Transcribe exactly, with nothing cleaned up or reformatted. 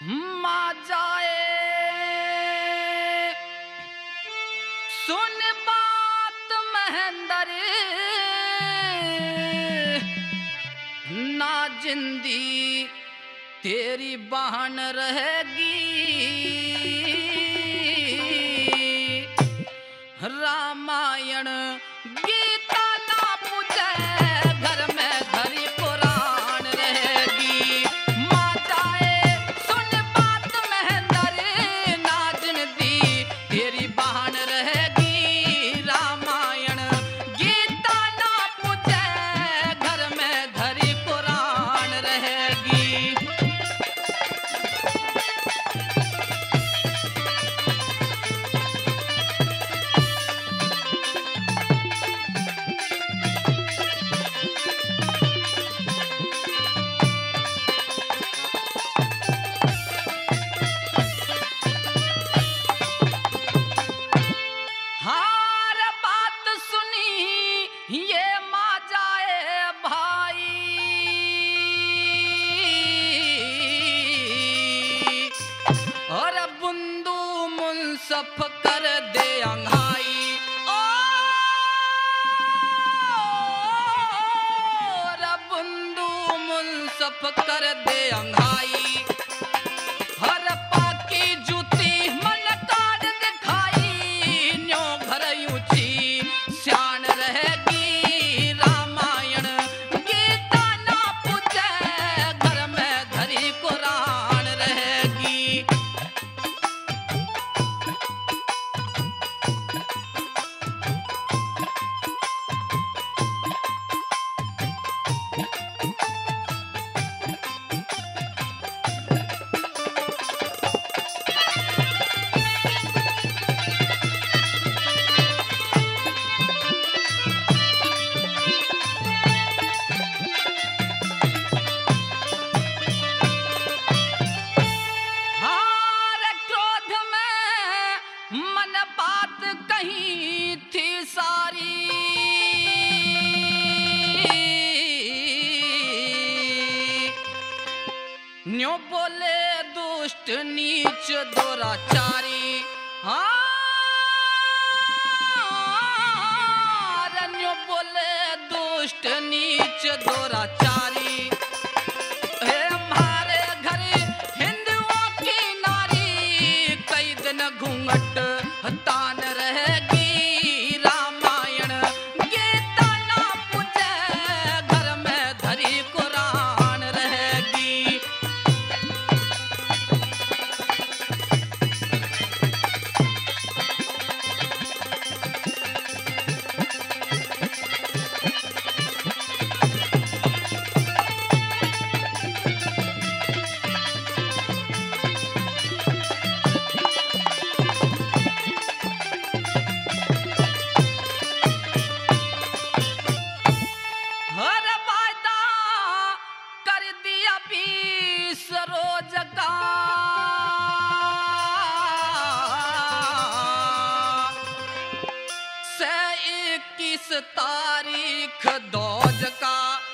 माँ जाए सुन बात महेंद्र ना जिंदी तेरी बहन रहेगी रामायण गीता ना पूछे घर में धरी कुरान रहेगी माँ जाए सुन बात महेंद्र ना जिंदी तेरी बहन रहेगी रामायण गीता ना पूछे घर में धरी कुरान रहेगी। हार बात सुनी ये माँ जाए भाई और बुंदू मुंसफ कर दे अंघाई और बुंदू मुंसफ कर दे अंघाई हर पाकी जूती मन काट दिखाई न्यो घर ऊंची श्यान रहेगी रामायण गीता ना पूछे घर में धरी कुरान रहेगी। हार क्रोध में मन बात कही थी सारी न्यो बोले दुष्ट नीच दुराचारी हाँ न्यो बोले दुष्ट नीच दुराचारी हे हमारे घर हिंदुओं की नारी कई दिन घूंघट तान रहेगी रामायण गीता ना पूछे घर में धरी कुरान रहेगी। हर वायदा कर दिया बीस रोज का से इक्कीस तारीख दौज का